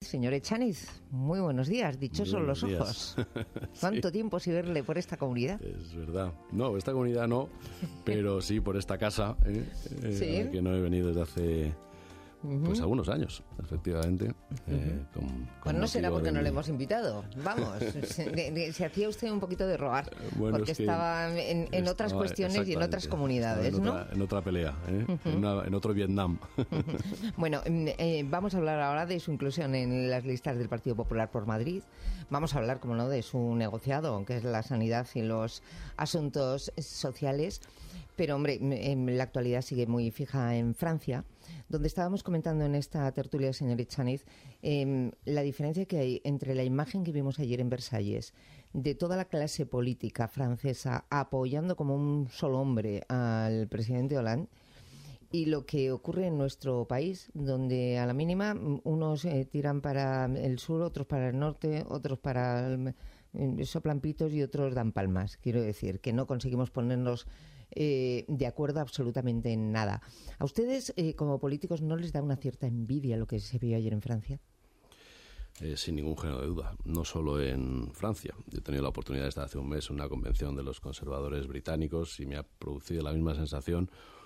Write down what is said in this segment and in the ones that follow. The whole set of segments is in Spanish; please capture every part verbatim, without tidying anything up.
Señor Echaniz, muy buenos días, dichosos los ojos. ¿Cuánto sí. tiempo sin verle por esta comunidad? Es verdad. No, esta comunidad no, pero sí por esta casa, ¿eh? ¿Sí? eh, que no he venido desde hace... Pues uh-huh. algunos años, efectivamente. Uh-huh. eh, con, con pues no será porque de... no le hemos invitado. Vamos, se, se hacía usted un poquito de rogar, bueno, porque es que estaba en, en estaba, otras cuestiones y en otras comunidades, en ¿no? Otra, en otra pelea, ¿eh? uh-huh. en, una, en otro Vietnam. Bueno, eh, vamos a hablar ahora de su inclusión en las listas del Partido Popular por Madrid. Vamos a hablar, como no, de su negociado, que es la sanidad y los asuntos sociales. Pero, hombre, en la actualidad sigue muy fija en Francia, donde estábamos comentando en esta tertulia, señor Echaniz, eh, la diferencia que hay entre la imagen que vimos ayer en Versalles de toda la clase política francesa apoyando como un solo hombre al presidente Hollande y lo que ocurre en nuestro país, donde a la mínima unos eh, tiran para el sur, otros para el norte, otros para el, eh, soplan pitos y otros dan palmas. Quiero decir, que no conseguimos ponernos Eh, de acuerdo absolutamente en nada. ¿A ustedes, eh, como políticos, no les da una cierta envidia lo que se vio ayer en Francia? Eh, sin ningún género de duda, no solo en Francia. Yo he tenido la oportunidad de estar hace un mes en una convención de los conservadores británicos y me ha producido la misma sensación.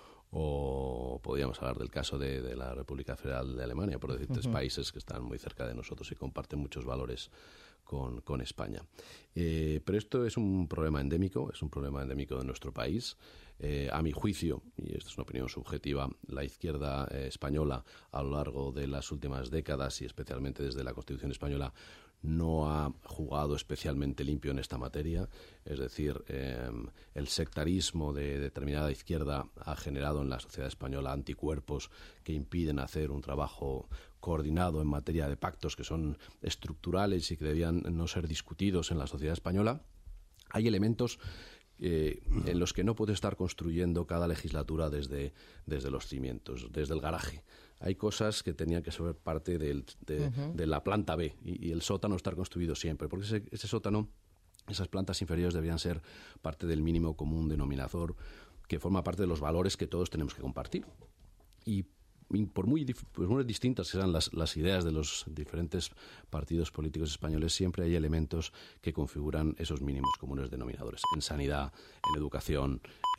O podríamos hablar del caso de, de la República Federal de Alemania, por decir, uh-huh. tres países que están muy cerca de nosotros y comparten muchos valores con, con España. Eh, pero esto es un problema endémico, es un problema endémico de nuestro país. Eh, a mi juicio, y esto es una opinión subjetiva, la izquierda eh, española a lo largo de las últimas décadas y especialmente desde la Constitución española no ha jugado especialmente limpio en esta materia. Es decir, eh, el sectarismo de determinada izquierda ha generado en la sociedad española anticuerpos que impiden hacer un trabajo coordinado en materia de pactos que son estructurales y que debían no ser discutidos en la sociedad española. Hay elementos Eh, en los que no puede estar construyendo cada legislatura desde, desde los cimientos, desde el garaje. Hay cosas que tenían que ser parte del, de, uh-huh. de la planta B y, y el sótano estar construido siempre, porque ese, ese sótano, esas plantas inferiores deberían ser parte del mínimo común denominador que forma parte de los valores que todos tenemos que compartir. Y por muy, por muy distintas que sean las, las ideas de los diferentes partidos políticos españoles, siempre hay elementos que configuran esos mínimos comunes denominadores. En sanidad, en educación,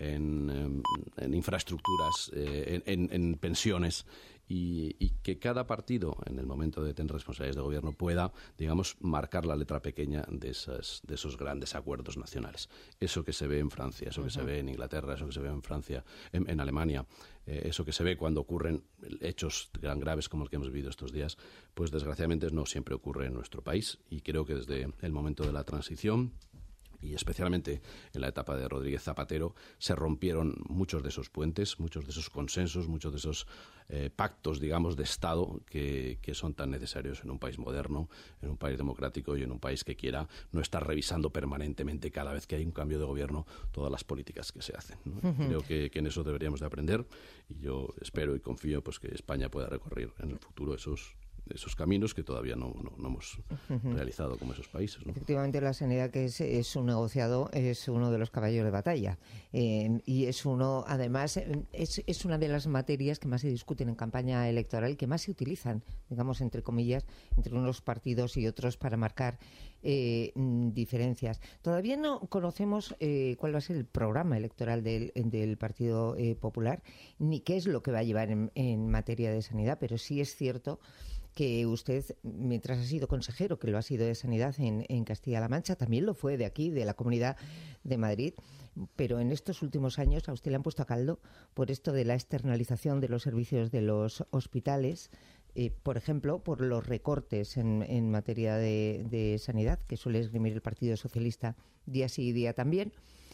en, en infraestructuras, eh, en, en, en pensiones. Y, y que cada partido, en el momento de tener responsabilidades de gobierno, pueda, digamos, marcar la letra pequeña de, esas, de esos grandes acuerdos nacionales. Eso que se ve en Francia, eso que uh-huh. se ve en Inglaterra, eso que se ve en Francia, en, en Alemania, eh, eso que se ve cuando ocurren hechos tan graves como el que hemos vivido estos días, pues desgraciadamente no siempre ocurre en nuestro país. Y creo que desde el momento de la transición, y especialmente en la etapa de Rodríguez Zapatero, se rompieron muchos de esos puentes, muchos de esos consensos, muchos de esos eh, pactos, digamos, de Estado que, que son tan necesarios en un país moderno, en un país democrático y en un país que quiera no estar revisando permanentemente cada vez que hay un cambio de gobierno todas las políticas que se hacen, ¿no? Uh-huh. Creo que, que en eso deberíamos de aprender y yo espero y confío pues que España pueda recorrer en el futuro esos esos caminos que todavía no, no, no hemos uh-huh. realizado como esos países, ¿no? Efectivamente, la sanidad, que es, es un negociado, es uno de los caballos de batalla eh, y es uno, además, es, es una de las materias que más se discuten en campaña electoral, que más se utilizan, digamos, entre comillas, entre unos partidos y otros para marcar eh, diferencias. Todavía no conocemos eh, cuál va a ser el programa electoral del, del Partido eh, Popular, ni qué es lo que va a llevar en, en materia de sanidad, pero sí es cierto que usted, mientras ha sido consejero, que lo ha sido de Sanidad en, en Castilla-La Mancha, también lo fue de aquí, de la Comunidad de Madrid, pero en estos últimos años a usted le han puesto a caldo por esto de la externalización de los servicios de los hospitales, eh, por ejemplo, por los recortes en, en materia de, de sanidad, que suele esgrimir el Partido Socialista día sí y día también,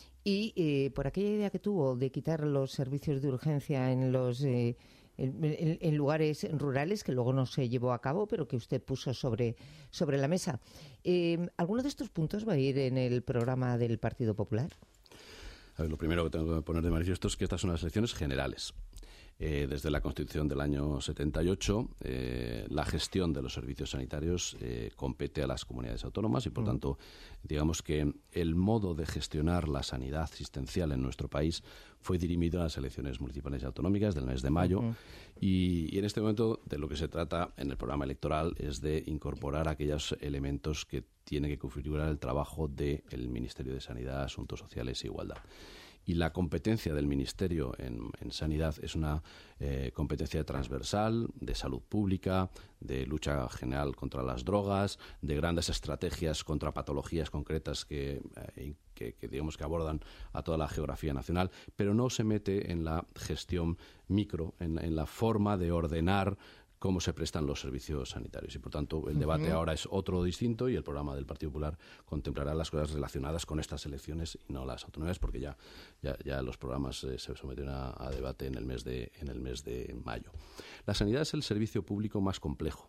y eh, por aquella idea que tuvo de quitar los servicios de urgencia en los... Eh, En, en, en lugares rurales, que luego no se llevó a cabo, pero que usted puso sobre, sobre la mesa. Eh, ¿Alguno de estos puntos va a ir en el programa del Partido Popular? A ver, lo primero que tengo que poner de manifiesto es que estas son las elecciones generales. Eh, desde la Constitución del año setenta y ocho, eh, la gestión de los servicios sanitarios eh, compete a las comunidades autónomas y, por uh-huh. tanto, digamos que el modo de gestionar la sanidad asistencial en nuestro país fue dirimido a las elecciones municipales y autonómicas del mes de mayo uh-huh. y, y en este momento de lo que se trata en el programa electoral es de incorporar aquellos elementos que tiene que configurar el trabajo del Ministerio de Sanidad, Asuntos Sociales e Igualdad. Y la competencia del Ministerio en, en Sanidad es una eh, competencia transversal, de salud pública, de lucha general contra las drogas, de grandes estrategias contra patologías concretas que, eh, que, que digamos que abordan a toda la geografía nacional, pero no se mete en la gestión micro, en, en la forma de ordenar cómo se prestan los servicios sanitarios. Y, por tanto, el debate uh-huh. ahora es otro distinto y el programa del Partido Popular contemplará las cosas relacionadas con estas elecciones y no las autonomías, porque ya, ya, ya los programas eh, se sometieron a, a debate en el mes de, en el mes de mayo. La sanidad es el servicio público más complejo.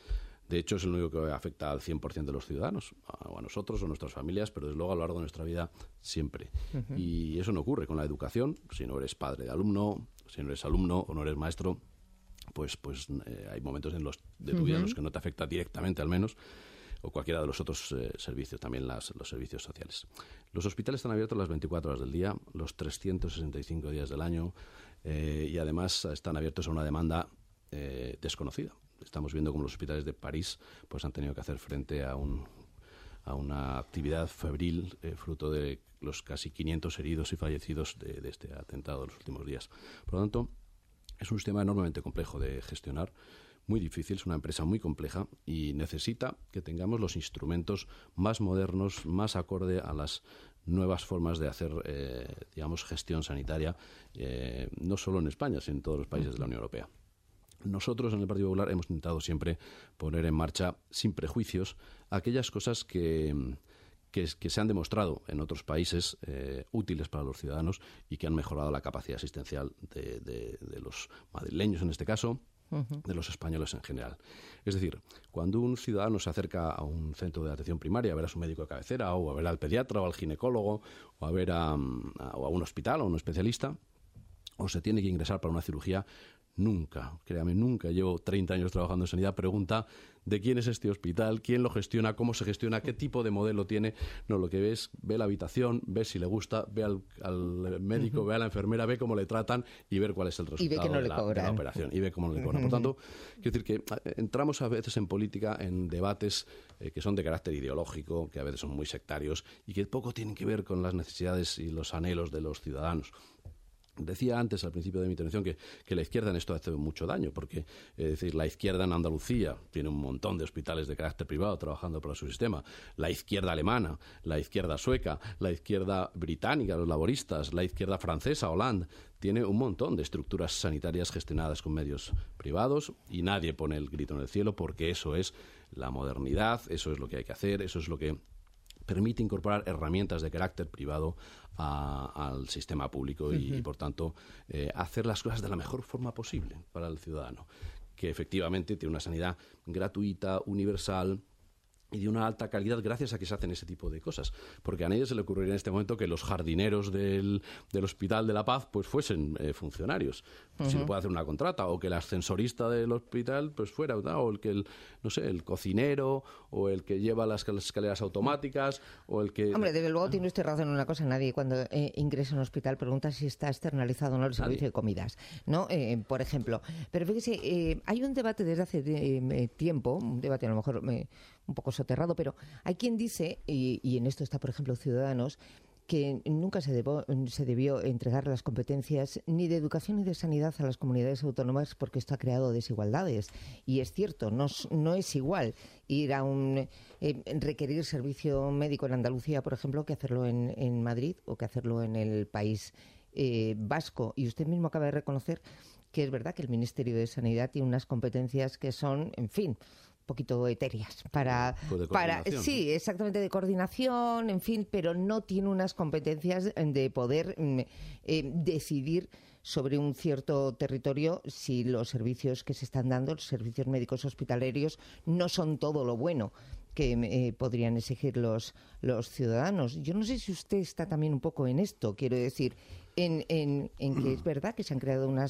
De hecho, es el único que afecta al cien por ciento de los ciudadanos, o a nosotros o a nuestras familias, pero desde luego a lo largo de nuestra vida siempre. Uh-huh. Y eso no ocurre con la educación. Si no eres padre de alumno, si no eres alumno o no eres maestro, pues, pues eh, hay momentos en los de tu uh-huh. vida en los que no te afecta directamente, al menos, o cualquiera de los otros eh, servicios, también las, los servicios sociales. Los hospitales están abiertos las veinticuatro horas del día, los trescientos sesenta y cinco días del año, eh, y además están abiertos a una demanda eh, desconocida. Estamos viendo cómo los hospitales de París pues han tenido que hacer frente a un a una actividad febril eh, fruto de los casi quinientos heridos y fallecidos de, de este atentado de los últimos días. Por lo tanto, es un sistema enormemente complejo de gestionar, muy difícil, es una empresa muy compleja y necesita que tengamos los instrumentos más modernos, más acorde a las nuevas formas de hacer, eh, digamos, gestión sanitaria, eh, no solo en España, sino en todos los países de la Unión Europea. Nosotros en el Partido Popular hemos intentado siempre poner en marcha, sin prejuicios, aquellas cosas que... Que, que se han demostrado en otros países eh, útiles para los ciudadanos y que han mejorado la capacidad asistencial de, de, de los madrileños, en este caso, uh-huh. de los españoles en general. Es decir, cuando un ciudadano se acerca a un centro de atención primaria a ver a su médico de cabecera o a ver al pediatra o al ginecólogo o a ver a, a, o a un hospital o a un especialista, o se tiene que ingresar para una cirugía, nunca, créame, nunca, llevo treinta años trabajando en sanidad, pregunta de quién es este hospital, quién lo gestiona, cómo se gestiona, qué tipo de modelo tiene. No, lo que ve es, ve la habitación, ve si le gusta, ve al, al médico, uh-huh. ve a la enfermera, ve cómo le tratan y ver cuál es el resultado no de, la, de la operación. Y ve cómo no le cobran. Uh-huh. Por tanto, quiero decir que entramos a veces en política en debates eh, que son de carácter ideológico, que a veces son muy sectarios y que poco tienen que ver con las necesidades y los anhelos de los ciudadanos. Decía antes, al principio de mi intervención, que, que la izquierda en esto hace mucho daño, porque es decir, la izquierda en Andalucía tiene un montón de hospitales de carácter privado trabajando para su sistema, la izquierda alemana, la izquierda sueca, la izquierda británica, los laboristas, la izquierda francesa, Hollande, tiene un montón de estructuras sanitarias gestionadas con medios privados y nadie pone el grito en el cielo porque eso es la modernidad, eso es lo que hay que hacer, eso es lo que permite incorporar herramientas de carácter privado a, al sistema público y, uh-huh. y por tanto, eh, hacer las cosas de la mejor forma posible para el ciudadano, que efectivamente tiene una sanidad gratuita, universal y de una alta calidad gracias a que se hacen ese tipo de cosas. Porque a nadie se le ocurriría en este momento que los jardineros del, del Hospital de la Paz pues fuesen eh, funcionarios. Uh-huh. Si le puede hacer una contrata, o que el ascensorista del hospital pues fuera, ¿no? O el que el, no sé, el cocinero, o el que lleva las escaleras automáticas, o el que... Hombre, desde luego tiene usted razón en una cosa. Nadie cuando eh, ingresa en un hospital pregunta si está externalizado o no el servicio Nadie. de comidas, ¿no? Eh, por ejemplo. Pero fíjese, eh, hay un debate desde hace eh, tiempo, un debate a lo mejor eh, un poco soterrado, pero hay quien dice, y, y en esto está, por ejemplo, Ciudadanos, que nunca se, debo, se debió entregar las competencias ni de educación ni de sanidad a las comunidades autónomas porque esto ha creado desigualdades. Y es cierto, no, no es igual ir a un eh, requerir servicio médico en Andalucía, por ejemplo, que hacerlo en, en Madrid o que hacerlo en el País eh, Vasco. Y usted mismo acaba de reconocer que es verdad que el Ministerio de Sanidad tiene unas competencias que son, en fin, poquito etéreas para, pues para sí, exactamente, de coordinación, en fin, pero no tiene unas competencias de poder eh, decidir sobre un cierto territorio si los servicios que se están dando, los servicios médicos hospitalarios, no son todo lo bueno que eh, podrían exigir los, los ciudadanos. Yo no sé si usted está también un poco en esto, quiero decir, en, en, en que es verdad que se han creado unas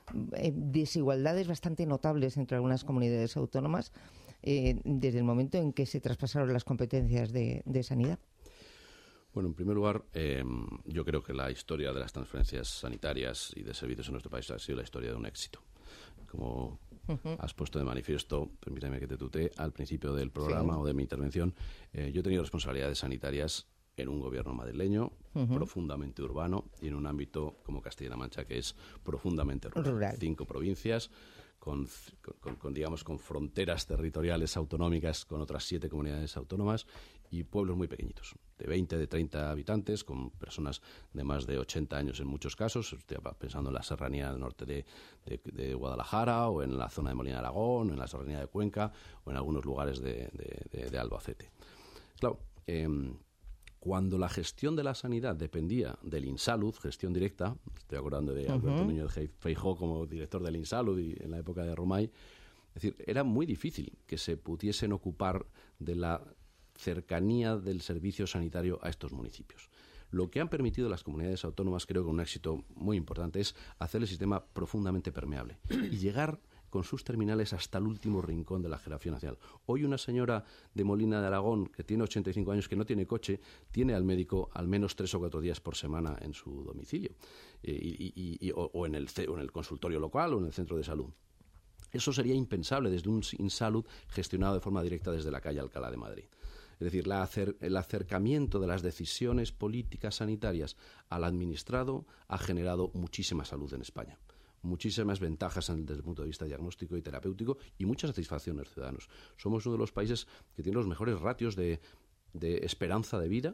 eh, desigualdades bastante notables entre algunas comunidades autónomas eh, desde el momento en que se traspasaron las competencias de, de sanidad. Bueno, en primer lugar, eh, yo creo que la historia de las transferencias sanitarias y de servicios en nuestro país ha sido la historia de un éxito. Como uh-huh. has puesto de manifiesto, permítame que te tutee, al principio del programa sí. o de mi intervención, eh, yo he tenido responsabilidades sanitarias en un gobierno madrileño uh-huh. profundamente urbano y en un ámbito como Castilla-La Mancha que es profundamente rural. rural. Cinco provincias con, con, con, digamos, con fronteras territoriales autonómicas con otras siete comunidades autónomas y pueblos muy pequeñitos, de veinte, de treinta habitantes, con personas de más de ochenta años en muchos casos. Estoy pensando en la serranía del norte de, de, de Guadalajara o en la zona de Molina de Aragón, o en la serranía de Cuenca o en algunos lugares de, de, de, de Albacete. Claro, eh, cuando la gestión de la sanidad dependía del INSALUD, gestión directa, estoy acordando de Alberto uh-huh. Núñez Feijóo como director del INSALUD y en la época de Romay, es decir, era muy difícil que se pudiesen ocupar de la cercanía del servicio sanitario a estos municipios. Lo que han permitido las comunidades autónomas, creo que un éxito muy importante, es hacer el sistema profundamente permeable y llegar con sus terminales hasta el último rincón de la geografía nacional. Hoy una señora de Molina de Aragón, que tiene ochenta y cinco años, que no tiene coche, tiene al médico al menos tres o cuatro días por semana en su domicilio, eh, y, y, y, o, o, en el, o en el consultorio local o en el centro de salud. Eso sería impensable desde un INSALUD gestionado de forma directa desde la calle Alcalá de Madrid. Es decir, la acer- el acercamiento de las decisiones políticas sanitarias al administrado ha generado muchísima salud en España. Muchísimas ventajas desde el punto de vista diagnóstico y terapéutico y mucha satisfacción de los ciudadanos. Somos uno de los países que tiene los mejores ratios de, de esperanza de vida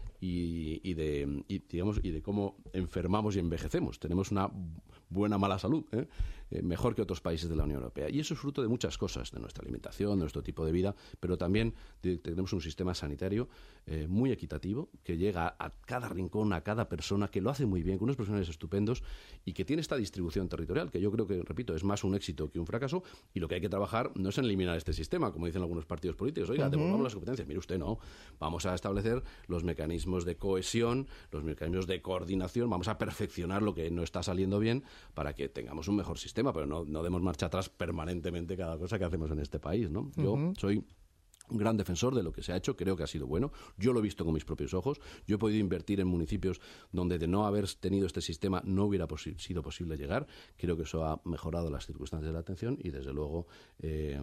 y, y, de, y, digamos, y de cómo enfermamos y envejecemos. Tenemos una buena mala salud, ¿eh? Eh, mejor que otros países de la Unión Europea. Y eso es fruto de muchas cosas, de nuestra alimentación, de nuestro tipo de vida, pero también de, tenemos un sistema sanitario eh, muy equitativo, que llega a cada rincón, a cada persona, que lo hace muy bien, con unos profesionales estupendos y que tiene esta distribución territorial, que yo creo que, repito, es más un éxito que un fracaso, y lo que hay que trabajar no es en eliminar este sistema, como dicen algunos partidos políticos. Oiga, uh-huh. devolvamos las competencias. Mire usted, no. Vamos a establecer los mecanismos de cohesión, los mecanismos de coordinación, vamos a perfeccionar lo que no está saliendo bien para que tengamos un mejor sistema, pero no, no demos marcha atrás permanentemente cada cosa que hacemos en este país, ¿no? Yo uh-huh. soy un gran defensor de lo que se ha hecho, creo que ha sido bueno. Yo lo he visto con mis propios ojos. Yo he podido invertir en municipios donde de no haber tenido este sistema no hubiera posi- sido posible llegar. Creo que eso ha mejorado las circunstancias de la atención y, desde luego, eh,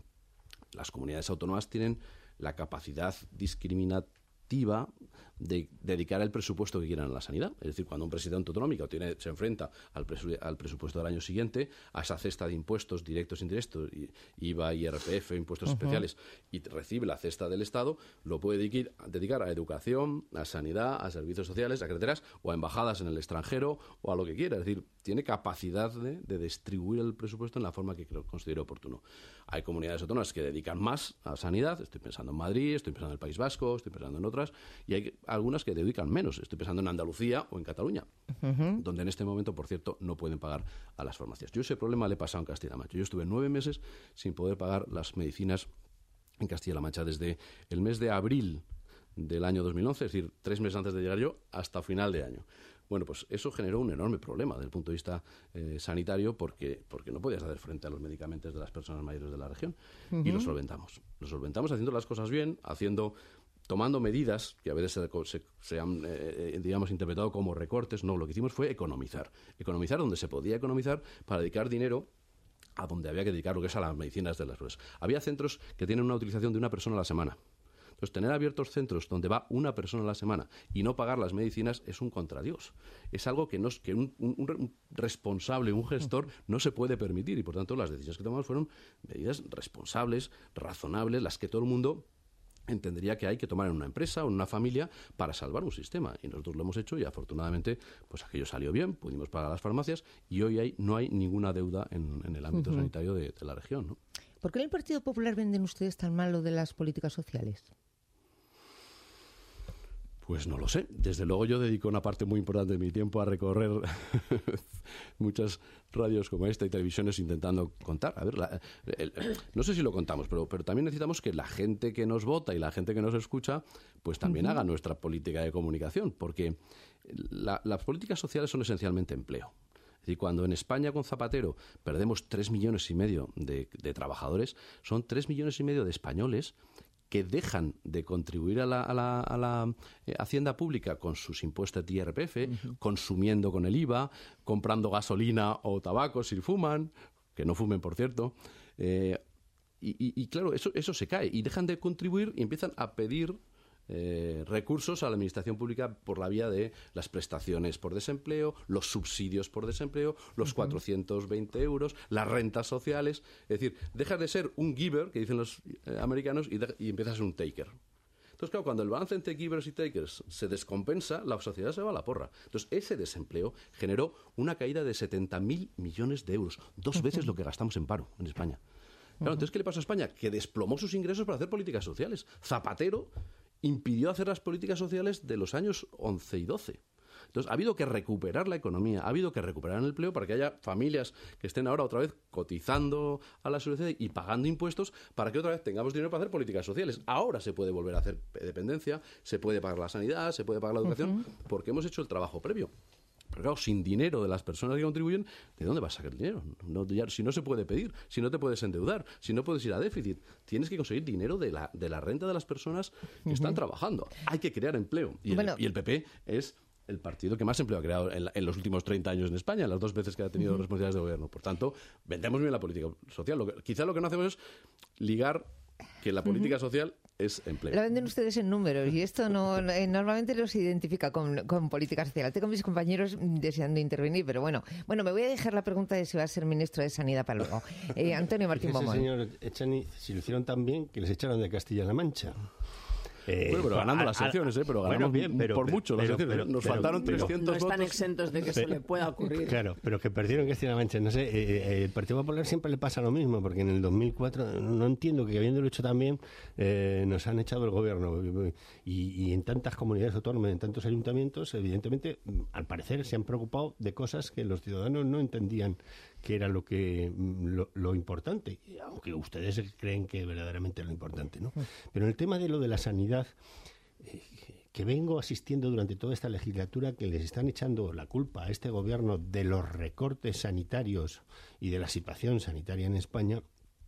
las comunidades autónomas tienen la capacidad discriminativa de dedicar el presupuesto que quieran a la sanidad. Es decir, cuando un presidente autonómico tiene, se enfrenta al, presu- al presupuesto del año siguiente, a esa cesta de impuestos directos e indirectos, I V A, I R P F, impuestos uh-huh. especiales, y recibe la cesta del Estado, lo puede dedicar, dedicar a educación, a sanidad, a servicios sociales, a carreteras o a embajadas en el extranjero o a lo que quiera. Es decir, tiene capacidad de, de distribuir el presupuesto en la forma que considere oportuno. Hay comunidades autónomas que dedican más a sanidad, estoy pensando en Madrid, estoy pensando en el País Vasco, estoy pensando en otras, y hay algunas que dedican menos, estoy pensando en Andalucía o en Cataluña, uh-huh. donde en este momento, por cierto, no pueden pagar a las farmacias. Yo ese problema le he pasado en Castilla-La Mancha. Yo estuve nueve meses sin poder pagar las medicinas en Castilla-La Mancha desde el mes de abril del año dos mil once, es decir, tres meses antes de llegar yo, hasta final de año. Bueno, pues eso generó un enorme problema desde el punto de vista eh, sanitario, porque, porque no podías hacer frente a los medicamentos de las personas mayores de la región. Uh-huh. Y lo solventamos. Lo solventamos haciendo las cosas bien, haciendo... tomando medidas que a veces se, se, se han, eh, digamos, interpretado como recortes. No, lo que hicimos fue economizar. Economizar donde se podía economizar para dedicar dinero a donde había que dedicar, lo que es a las medicinas de las personas. Había centros que tienen una utilización de una persona a la semana. Entonces, tener abiertos centros donde va una persona a la semana y no pagar las medicinas es un contradios. Es algo que, no, que un, un, un responsable, un gestor, no se puede permitir. Y, por tanto, las decisiones que tomamos fueron medidas responsables, razonables, las que todo el mundo entendería que hay que tomar en una empresa o en una familia para salvar un sistema. Y nosotros lo hemos hecho y, afortunadamente, pues aquello salió bien, pudimos pagar las farmacias y hoy hay, no hay ninguna deuda en, en el ámbito uh-huh. sanitario de, de la región, ¿no? ¿Por qué en el Partido Popular venden ustedes tan mal lo de las políticas sociales? Pues no lo sé. Desde luego yo dedico una parte muy importante de mi tiempo a recorrer muchas radios como esta y televisiones intentando contar. A ver, la, el, no sé si lo contamos, pero, pero también necesitamos que la gente que nos vota y la gente que nos escucha pues también uh-huh. haga nuestra política de comunicación, porque la, las políticas sociales son esencialmente empleo. Es decir, cuando en España con Zapatero perdemos tres millones y medio de, de trabajadores, son tres millones y medio de españoles que dejan de contribuir a la, a la, a la eh, hacienda pública con sus impuestos de I R P F, uh-huh. consumiendo con el I V A, comprando gasolina o tabaco si fuman, que no fumen, por cierto. Eh, y, y, y claro, eso, eso se cae y dejan de contribuir y empiezan a pedir Eh, recursos a la administración pública por la vía de las prestaciones por desempleo, los subsidios por desempleo, los uh-huh. cuatrocientos veinte euros, las rentas sociales. Es decir, dejas de ser un giver, que dicen los eh, americanos, y, de, y empiezas a ser un taker. Entonces, claro, cuando el balance entre givers y takers se descompensa, la sociedad se va a la porra. Entonces, ese desempleo generó una caída de setenta mil millones de euros, dos uh-huh. veces lo que gastamos en paro en España. Claro, entonces, ¿qué le pasó a España? Que desplomó sus ingresos para hacer políticas sociales. Zapatero impidió hacer las políticas sociales de los años once y doce. Entonces, ha habido que recuperar la economía, ha habido que recuperar el empleo para que haya familias que estén ahora otra vez cotizando a la seguridad y pagando impuestos para que otra vez tengamos dinero para hacer políticas sociales. Ahora se puede volver a hacer dependencia, se puede pagar la sanidad, se puede pagar la educación, uh-huh. porque hemos hecho el trabajo previo. Pero claro, sin dinero de las personas que contribuyen, ¿de dónde vas a sacar dinero? No, ya, si no se puede pedir, si no te puedes endeudar, si no puedes ir a déficit, tienes que conseguir dinero de la, de la renta de las personas que uh-huh. están trabajando. Hay que crear empleo. Y, bueno. el, y el P P es el partido que más empleo ha creado en, la, en los últimos treinta años en España, las dos veces que ha tenido uh-huh. responsabilidades de gobierno. Por tanto, vendemos bien la política social. Lo que, quizá lo que no hacemos es ligar que la política uh-huh. social es empleo. Lo venden ustedes en números y esto no eh, normalmente los identifica con, con política social. Tengo a mis compañeros deseando intervenir, pero bueno, bueno, me voy a dejar la pregunta de si va a ser ministro de Sanidad para luego. Eh, Antonio Martín Bomón. Señor Echani, si lo hicieron tan bien que les echaron de Castilla-La Mancha. Eh, bueno, pero ganando a, las elecciones, ¿eh? Pero ganamos bueno, bien, pero, por mucho las elecciones. Nos pero, faltaron pero, trescientos votos. No están exentos de que pero, se le pueda ocurrir. Claro, pero que perdieron Castilla-La Mancha. No sé, eh, eh, el Partido Popular siempre le pasa lo mismo, porque en el dos mil cuatro, no entiendo que habiéndolo hecho tan bien, eh, nos han echado el gobierno. Y, y en tantas comunidades autónomas, en tantos ayuntamientos, evidentemente, al parecer se han preocupado de cosas que los ciudadanos no entendían que era lo que lo, lo importante, aunque ustedes creen que verdaderamente es lo importante, ¿no? Pero en el tema de lo de la sanidad, eh, que vengo asistiendo durante toda esta legislatura, que les están echando la culpa a este gobierno de los recortes sanitarios y de la situación sanitaria en España,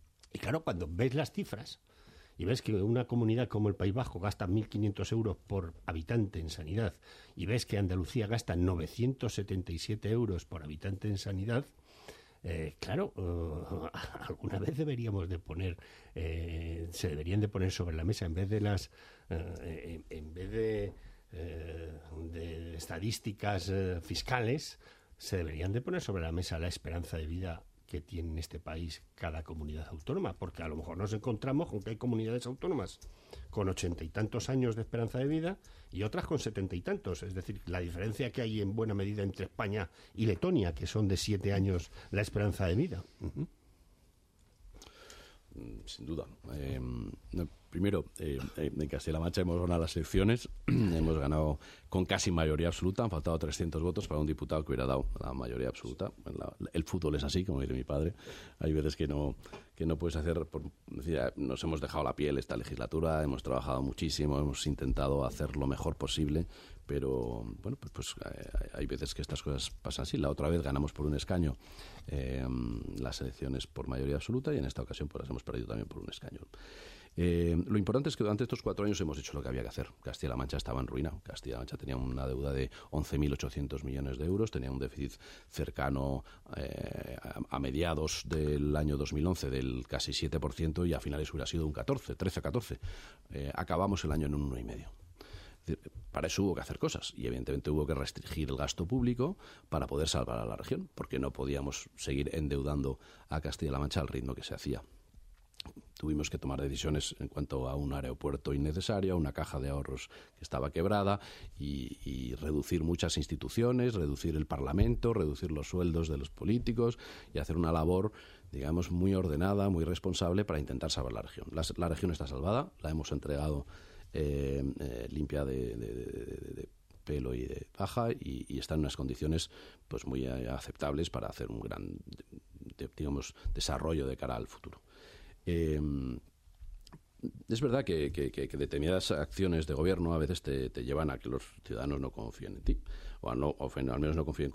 y claro, cuando ves las cifras y ves que una comunidad como el País Vasco gasta mil quinientos euros por habitante en sanidad, y ves que Andalucía gasta novecientos setenta y siete euros por habitante en sanidad, Eh, claro, uh, alguna vez deberíamos de poner, eh, se deberían de poner sobre la mesa, en vez de las, uh, en, en vez de, uh, de estadísticas uh, fiscales, se deberían de poner sobre la mesa la esperanza de vida que tiene en este país cada comunidad autónoma, porque a lo mejor nos encontramos con que hay comunidades autónomas con ochenta y tantos años de esperanza de vida y otras con setenta y tantos. Es decir, la diferencia que hay en buena medida entre España y Letonia, que son de siete años la esperanza de vida. Uh-huh. Sin duda. Eh, primero, eh, en Castilla-La Mancha hemos ganado las elecciones, hemos ganado con casi mayoría absoluta, han faltado trescientos votos para un diputado que hubiera dado la mayoría absoluta. La, el fútbol es así, como dice mi padre. Hay veces que no, que no puedes hacer... Por, decir, nos hemos dejado la piel esta legislatura, hemos trabajado muchísimo, hemos intentado hacer lo mejor posible, pero bueno, pues, pues hay veces que estas cosas pasan así. La otra vez ganamos por un escaño eh, las elecciones por mayoría absoluta y en esta ocasión pues las hemos perdido también por un escaño. Eh, lo importante es que durante estos cuatro años hemos hecho lo que había que hacer. Castilla-La Mancha estaba en ruina. Castilla-La Mancha tenía una deuda de once mil ochocientos millones de euros, tenía un déficit cercano eh, a, a mediados del año dos mil once del casi siete por ciento y a finales hubiera sido un catorce, trece a catorce. Eh, acabamos el año en un uno coma cinco. Para eso hubo que hacer cosas y evidentemente hubo que restringir el gasto público para poder salvar a la región, porque no podíamos seguir endeudando a Castilla-La Mancha al ritmo que se hacía. Tuvimos que tomar decisiones en cuanto a un aeropuerto innecesario, una caja de ahorros que estaba quebrada y, y reducir muchas instituciones, reducir el Parlamento, reducir los sueldos de los políticos y hacer una labor, digamos, muy ordenada, muy responsable para intentar salvar la región. La, la región está salvada, la hemos entregado Eh, eh, limpia de, de, de, de pelo y de paja y, y está en unas condiciones pues muy aceptables para hacer un gran de, digamos desarrollo de cara al futuro. Eh, es verdad que, que, que determinadas acciones de gobierno a veces te, te llevan a que los ciudadanos no confíen en ti o, a no, o al menos no confíen con,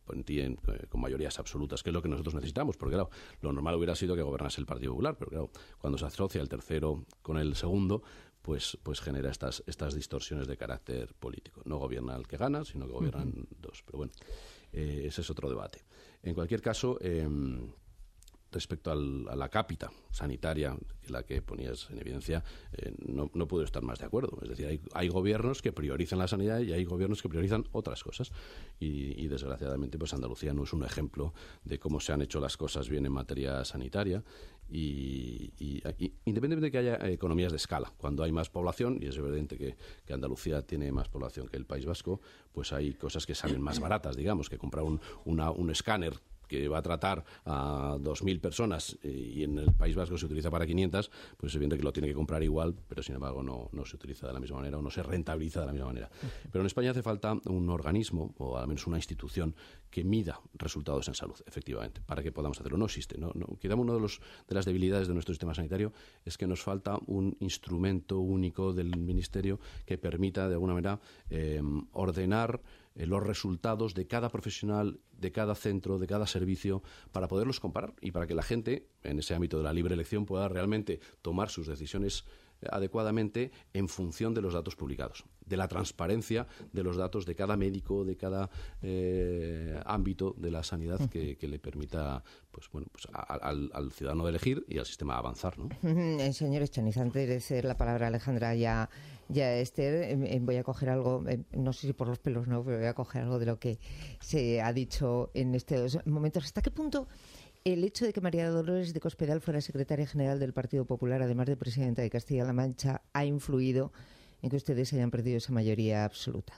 en, con mayorías absolutas, que es lo que nosotros necesitamos, porque claro, lo normal hubiera sido que gobernase el Partido Popular, pero claro, cuando se asocia el tercero con el segundo, pues, pues genera estas, estas distorsiones de carácter político. No gobierna el que gana, sino que gobiernan uh-huh. dos. Pero bueno, eh, ese es otro debate. En cualquier caso, eh, respecto al, a la cápita sanitaria, la que ponías en evidencia, eh, no, no puedo estar más de acuerdo. Es decir, hay, hay gobiernos que priorizan la sanidad y hay gobiernos que priorizan otras cosas. Y, y desgraciadamente, pues Andalucía no es un ejemplo de cómo se han hecho las cosas bien en materia sanitaria. Y, y, y independientemente de que haya economías de escala, cuando hay más población, y es evidente que, que Andalucía tiene más población que el País Vasco, pues hay cosas que salen más baratas, digamos, que comprar un, una, un escáner que va a tratar a dos mil personas y en el País Vasco se utiliza para quinientas, pues es evidente que lo tiene que comprar igual, pero sin embargo no, no se utiliza de la misma manera o no se rentabiliza de la misma manera. Pero en España hace falta un organismo, o al menos una institución, que mida resultados en salud, efectivamente, para que podamos hacerlo. No existe. No, no. Quizá una de, los, de las debilidades de nuestro sistema sanitario es que nos falta un instrumento único del Ministerio que permita, de alguna manera, eh, ordenar los resultados de cada profesional, de cada centro, de cada servicio, para poderlos comparar y para que la gente, en ese ámbito de la libre elección, pueda realmente tomar sus decisiones adecuadamente en función de los datos publicados, de la transparencia de los datos de cada médico, de cada eh, ámbito de la sanidad que, que le permita, pues bueno, pues a, al, al ciudadano elegir y al sistema avanzar, ¿no? Eh, señor Echeniz, antes de ceder la palabra a Alejandra ya ya Esther, eh, voy a coger algo, eh, no sé si por los pelos no, pero voy a coger algo de lo que se ha dicho en estos momentos. ¿Hasta qué punto el hecho de que María Dolores de Cospedal fuera secretaria general del Partido Popular, además de presidenta de Castilla-La Mancha, ha influido en que ustedes hayan perdido esa mayoría absoluta?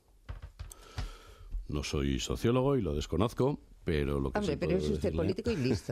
No soy sociólogo y lo desconozco, pero lo que Hombre, sí pero puedo es usted decirle... político y listo.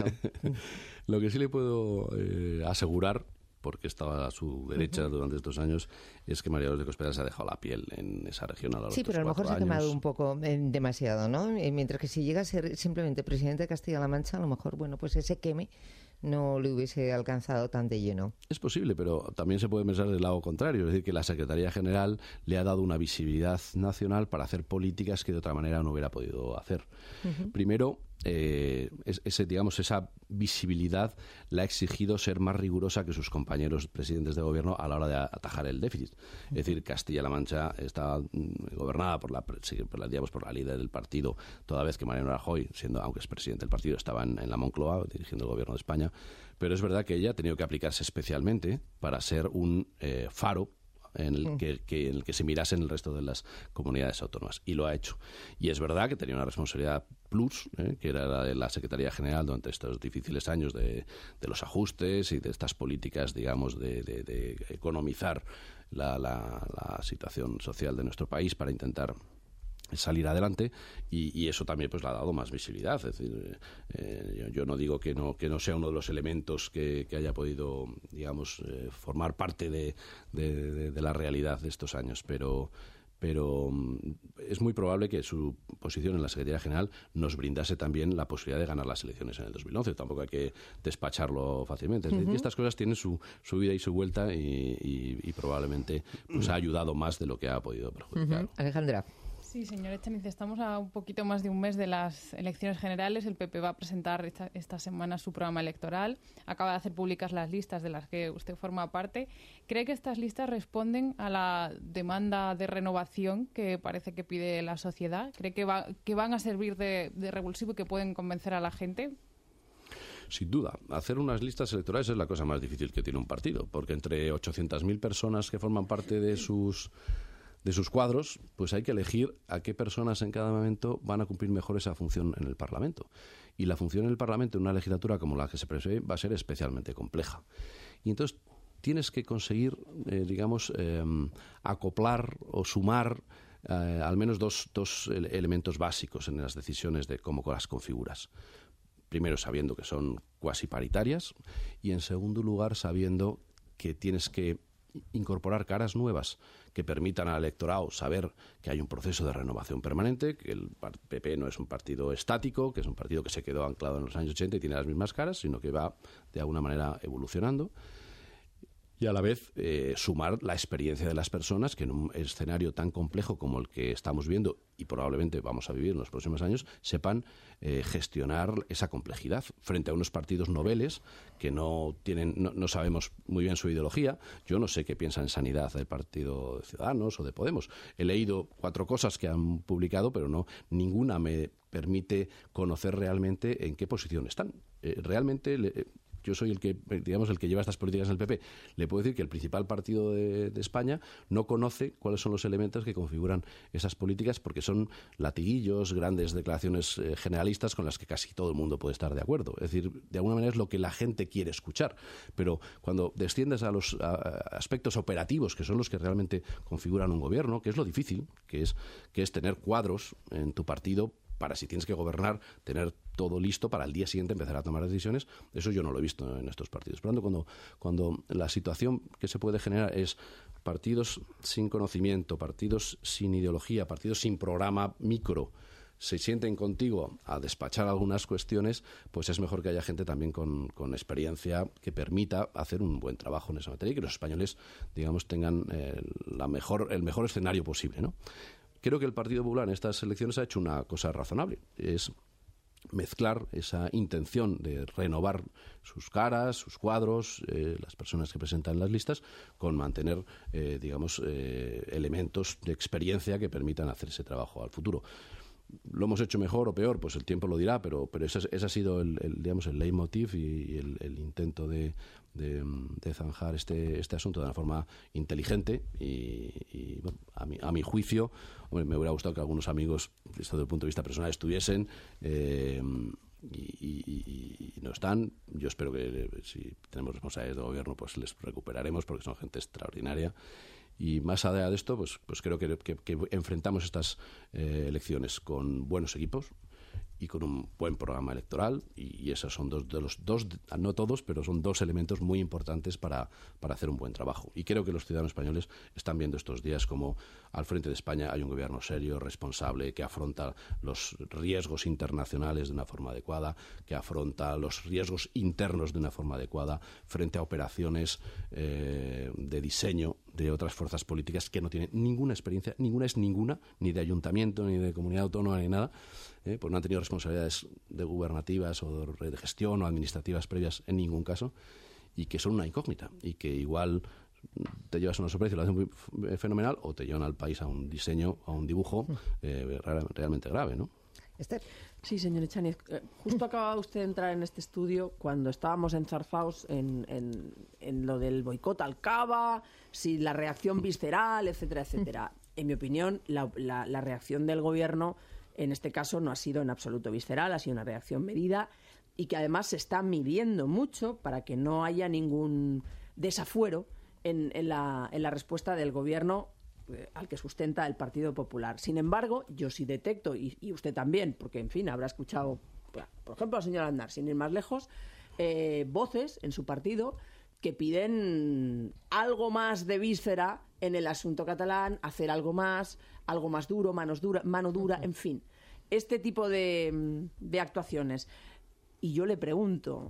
Lo que sí le puedo eh, asegurar, porque estaba a su derecha uh-huh. durante estos años, es que María Dolores de Cospedal se ha dejado la piel en esa región a lo largo Sí, de estos pero a lo mejor se ha años. quemado un poco eh, demasiado, ¿no? Eh, mientras que si llega a ser simplemente presidente de Castilla-La Mancha, a lo mejor, bueno, pues ese queme no le hubiese alcanzado tan de lleno. Es posible, pero también se puede pensar del lado contrario, es decir, que la Secretaría General le ha dado una visibilidad nacional para hacer políticas que de otra manera no hubiera podido hacer. Uh-huh. Primero, eh, es, ese, digamos, esa visibilidad la ha exigido ser más rigurosa que sus compañeros presidentes de gobierno a la hora de atajar el déficit. Es decir, Castilla-La Mancha está gobernada por la, por la, digamos, por la líder del partido, toda vez que Mariano Rajoy, siendo, aunque es presidente del partido, estaba en, en la Moncloa dirigiendo el gobierno de España, pero es verdad que ella ha tenido que aplicarse especialmente para ser un eh, faro en el que, que, en el que se mirase en el resto de las comunidades autónomas. Y lo ha hecho. Y es verdad que tenía una responsabilidad plus, ¿eh? que era la de la Secretaría General durante estos difíciles años de, de los ajustes y de estas políticas, digamos, de, de, de economizar la, la, la situación social de nuestro país para intentar salir adelante, y, y eso también pues le ha dado más visibilidad. Es decir, eh, yo, yo no digo que no que no sea uno de los elementos que, que haya podido, digamos, eh, formar parte de, de, de, de la realidad de estos años, pero pero es muy probable que su posición en la Secretaría General nos brindase también la posibilidad de ganar las elecciones en el dos mil once. Tampoco hay que despacharlo fácilmente. Es decir, uh-huh. que estas cosas tienen su, su vida y su vuelta y, y, y probablemente pues, ha ayudado más de lo que ha podido perjudicar. Uh-huh. Alejandra. Sí, señor Echeniz, estamos a un poquito más de un mes de las elecciones generales. El P P va a presentar esta, esta semana su programa electoral. Acaba de hacer públicas las listas de las que usted forma parte. ¿Cree que estas listas responden a la demanda de renovación que parece que pide la sociedad? ¿Cree que, va, que van a servir de, de revulsivo y que pueden convencer a la gente? Sin duda, hacer unas listas electorales es la cosa más difícil que tiene un partido, porque entre ochocientas mil personas que forman parte de sus... de sus cuadros, pues hay que elegir a qué personas en cada momento van a cumplir mejor esa función en el Parlamento. Y la función en el Parlamento en una legislatura como la que se prevé va a ser especialmente compleja. Y entonces tienes que conseguir, eh, digamos, eh, acoplar o sumar eh, al menos dos, dos elementos básicos en las decisiones de cómo las configuras. Primero, sabiendo que son cuasi paritarias, y en segundo lugar, sabiendo que tienes que incorporar caras nuevas que permitan al electorado saber que hay un proceso de renovación permanente, que el P P no es un partido estático, que es un partido que se quedó anclado en los años ochenta y tiene las mismas caras, sino que va de alguna manera evolucionando. y a la vez eh, sumar la experiencia de las personas que en un escenario tan complejo como el que estamos viendo y probablemente vamos a vivir en los próximos años, sepan eh, gestionar esa complejidad frente a unos partidos noveles que no tienen, no, no sabemos muy bien su ideología. Yo no sé qué piensa en sanidad del Partido de Ciudadanos o de Podemos. He leído cuatro cosas que han publicado, pero no ninguna me permite conocer realmente en qué posición están. Eh, realmente le, yo soy el que, digamos, el que lleva estas políticas en el P P. Le puedo decir que el principal partido de, de España no conoce cuáles son los elementos que configuran esas políticas, porque son latiguillos, grandes declaraciones eh, generalistas con las que casi todo el mundo puede estar de acuerdo. Es decir, de alguna manera es lo que la gente quiere escuchar. Pero cuando desciendes a los a, a aspectos operativos, que son los que realmente configuran un gobierno, que es lo difícil, que es, que es tener cuadros en tu partido para, si tienes que gobernar, tener todo listo para el día siguiente empezar a tomar decisiones. Eso yo no lo he visto en estos partidos. Por lo tanto, cuando, cuando la situación que se puede generar es partidos sin conocimiento, partidos sin ideología, partidos sin programa micro, se sienten contigo a despachar algunas cuestiones, pues es mejor que haya gente también con, con experiencia que permita hacer un buen trabajo en esa materia y que los españoles, digamos, tengan eh, la mejor, el mejor escenario posible, ¿no? Creo que el Partido Popular en estas elecciones ha hecho una cosa razonable, es mezclar esa intención de renovar sus caras, sus cuadros, eh, las personas que presentan las listas, con mantener, eh, digamos, eh, elementos de experiencia que permitan hacer ese trabajo al futuro. ¿Lo hemos hecho mejor o peor? Pues el tiempo lo dirá, pero, pero ese, ese ha sido el, el, digamos, el leitmotiv y el, el intento de, de, de zanjar este, este asunto de una forma inteligente y, y bueno, a, mi, a mi juicio, hombre, me hubiera gustado que algunos amigos, desde el punto de vista personal, estuviesen eh, y, y, y, y no están. Yo espero que si tenemos responsabilidades de gobierno, pues les recuperaremos porque son gente extraordinaria. Y más allá de esto, pues, pues creo que, que, que enfrentamos estas eh, elecciones con buenos equipos y con un buen programa electoral, y, y esos son dos de los dos, no todos, pero son dos elementos muy importantes para, para hacer un buen trabajo. Y creo que los ciudadanos españoles están viendo estos días como al frente de España hay un gobierno serio, responsable, que afronta los riesgos internacionales de una forma adecuada, que afronta los riesgos internos de una forma adecuada frente a operaciones eh, de diseño de otras fuerzas políticas que no tienen ninguna experiencia, ninguna es ninguna, ni de ayuntamiento, ni de comunidad autónoma, ni nada, ¿eh? Pues no han tenido responsabilidades de gubernativas o de gestión o administrativas previas en ningún caso, y que son una incógnita, y que igual te llevas una sorpresa y lo haces muy fenomenal, o te llevan al país a un diseño, a un dibujo eh, realmente grave, ¿no? Esther. Sí, señor Echaniz. Justo acaba usted de entrar en este estudio cuando estábamos enzarzados en, en, en lo del boicot al Cava, si la reacción visceral, etcétera, etcétera. En mi opinión, la, la, la reacción del gobierno en este caso no ha sido en absoluto visceral, ha sido una reacción medida y que además se está midiendo mucho para que no haya ningún desafuero en, en, la, en la respuesta del gobierno al que sustenta el Partido Popular. Sin embargo, yo sí detecto, y, y usted también, porque, en fin, habrá escuchado, por ejemplo, al señor Aznar, sin ir más lejos, eh, voces en su partido que piden algo más de víscera en el asunto catalán, hacer algo más, algo más duro, manos dura, mano dura, en fin. Este tipo de, de actuaciones. Y yo le pregunto,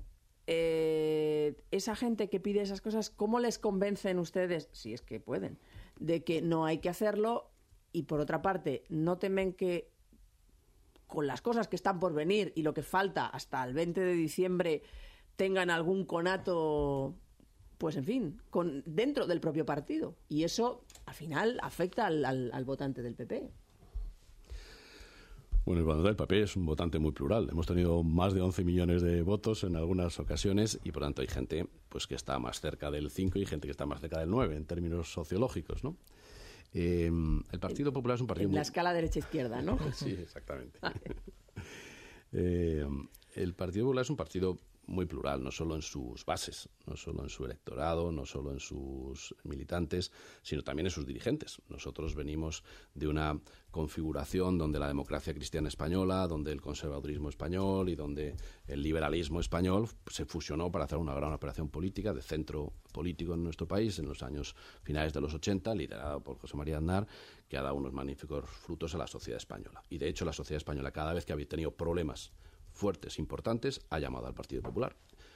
eh, esa gente que pide esas cosas, ¿cómo les convencen ustedes, si es que pueden, de que no hay que hacerlo? Y por otra parte, ¿no temen que con las cosas que están por venir y lo que falta hasta el veinte de diciembre tengan algún conato, pues en fin, con, dentro del propio partido? Y eso, al final, afecta al, al, al votante del P P. Bueno, el votante del P P es un votante muy plural. Hemos tenido más de once millones de votos en algunas ocasiones y, por tanto, hay gente pues que está más cerca del cinco y gente que está más cerca del nueve en términos sociológicos, ¿no? Eh, el Partido Popular es un partido... En muy... la escala derecha-izquierda, ¿no? Sí, exactamente. eh, el Partido Popular es un partido muy plural, no solo en sus bases, no solo en su electorado, no solo en sus militantes, sino también en sus dirigentes. Nosotros venimos de una configuración donde la democracia cristiana española, donde el conservadurismo español y donde el liberalismo español se fusionó para hacer una gran operación política de centro político en nuestro país en los años finales de los ochenta, liderada por José María Aznar, que ha dado unos magníficos frutos a la sociedad española. Y de hecho la sociedad española, cada vez que había tenido problemas fuertes, importantes, ha llamado al Partido Popular.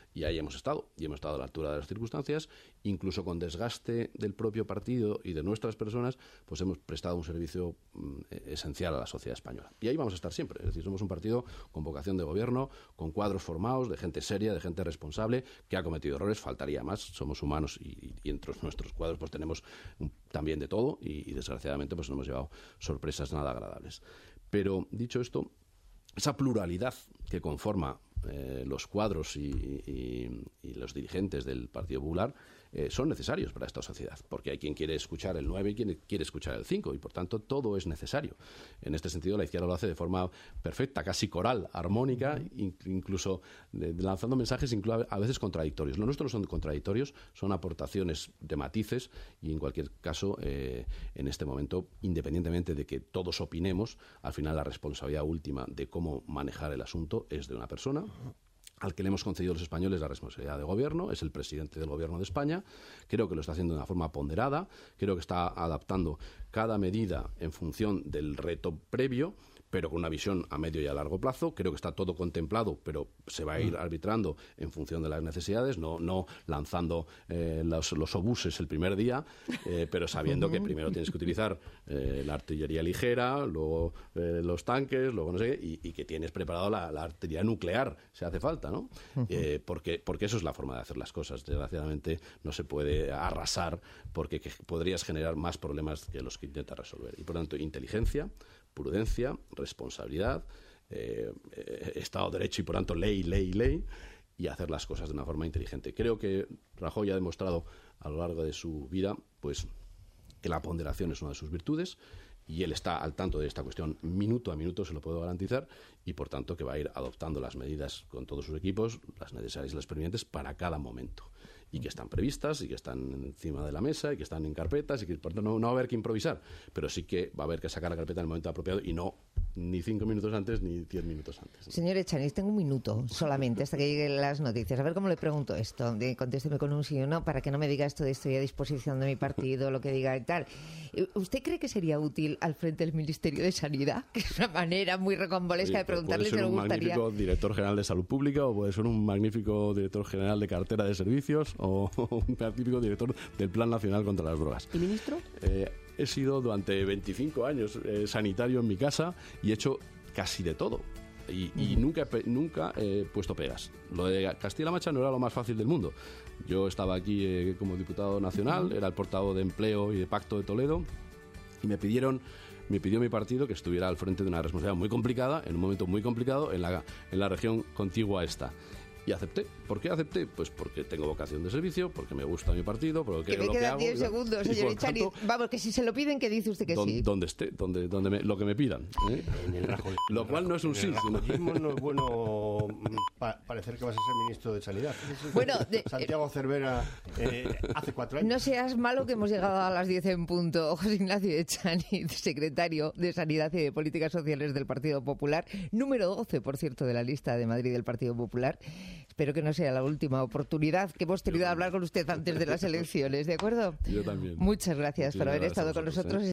Y ahí hemos estado, y hemos estado a la altura de las circunstancias, incluso con desgaste del propio partido y de nuestras personas, pues hemos prestado un servicio mm, esencial a la sociedad española. Y ahí vamos a estar siempre, es decir, somos un partido con vocación de gobierno, con cuadros formados, de gente seria, de gente responsable, que ha cometido errores, faltaría más, somos humanos y, y entre nuestros cuadros pues tenemos un, también de todo y, y desgraciadamente pues nos hemos llevado sorpresas nada agradables. Pero, dicho esto, esa pluralidad que conforma eh, los cuadros y, y, y los dirigentes del Partido Popular eh, son necesarios para esta sociedad, porque hay quien quiere escuchar el nueve y quien quiere escuchar el cinco, y por tanto todo es necesario. En este sentido la izquierda lo hace de forma perfecta, casi coral, armónica, in, incluso de, de lanzando mensajes incluso a veces contradictorios. Los nuestros no son contradictorios, son aportaciones de matices, y en cualquier caso eh, en este momento, independientemente de que todos opinemos, al final la responsabilidad última de cómo manejar el asunto es de una persona al que le hemos concedido los españoles la responsabilidad de gobierno, es el presidente del gobierno de España. Creo que lo está haciendo de una forma ponderada, creo que está adaptando cada medida en función del reto previo, pero con una visión a medio y a largo plazo. Creo que está todo contemplado, pero se va a ir arbitrando en función de las necesidades, no, no lanzando eh, los, los obuses el primer día, eh, pero sabiendo que primero tienes que utilizar eh, la artillería ligera, luego eh, los tanques, luego no sé qué, y, y que tienes preparado la, la artillería nuclear, si hace falta, ¿no? Eh, porque, porque eso es la forma de hacer las cosas. Desgraciadamente no se puede arrasar, porque que podrías generar más problemas que los que intentas resolver. Y por lo tanto, inteligencia, prudencia, responsabilidad, eh, eh, Estado de Derecho y por tanto ley, ley, ley, y hacer las cosas de una forma inteligente. Creo que Rajoy ha demostrado a lo largo de su vida pues que la ponderación es una de sus virtudes, y él está al tanto de esta cuestión minuto a minuto, se lo puedo garantizar, y por tanto que va a ir adoptando las medidas con todos sus equipos, las necesarias y las pertinentes para cada momento, y que están previstas y que están encima de la mesa y que están en carpetas, y que por tanto no, no va a haber que improvisar, pero sí que va a haber que sacar la carpeta en el momento apropiado, y no ni cinco minutos antes ni diez minutos antes. Señor Echaniz, tengo un minuto solamente hasta que lleguen las noticias. A ver cómo le pregunto esto. De, contésteme con un sí o no para que no me diga esto de estoy a disposición de mi partido, lo que diga y tal. ¿Usted cree que sería útil al frente del Ministerio de Sanidad? Que es una manera muy recombolesca de preguntarle si le gustaría. Puede ser un magnífico director general de salud pública, o puede ser un magnífico director general de cartera de servicios, o un magnífico director del Plan Nacional contra las Drogas. ¿Y ministro? Eh, he sido durante veinticinco años eh, sanitario en mi casa y he hecho casi de todo. Y, y uh-huh. nunca, nunca he puesto pegas. Lo de Castilla-La Mancha no era lo más fácil del mundo. Yo estaba aquí eh, como diputado nacional, uh-huh. era el portavoz de Empleo y de Pacto de Toledo, y me pidieron, me pidió mi partido que estuviera al frente de una responsabilidad muy complicada, en un momento muy complicado, en la, en la región contigua a esta. Y acepté. ¿Por qué acepté? Pues porque tengo vocación de servicio, porque me gusta mi partido, porque que me lo quedan que hago. diez segundos, señor Echaniz. Vamos, que si se lo piden, que dice usted que don, sí. Donde esté, donde, donde me, lo que me pidan. ¿eh? En el rajo, lo cual no es un sí. Sino... no es bueno pa parecer que vas a ser ministro de Sanidad. Bueno, de, Santiago Cervera eh, hace cuatro años. No seas malo que hemos llegado a las diez en punto. José Ignacio Echaniz, secretario de Sanidad y de Políticas Sociales del Partido Popular, número doce, por cierto, de la lista de Madrid del Partido Popular. Espero que no sea la última oportunidad que hemos tenido de hablar con usted antes de las elecciones, ¿de acuerdo? Yo también. Muchas gracias Muchas por haber gracias estado con nosotros. ¿eh?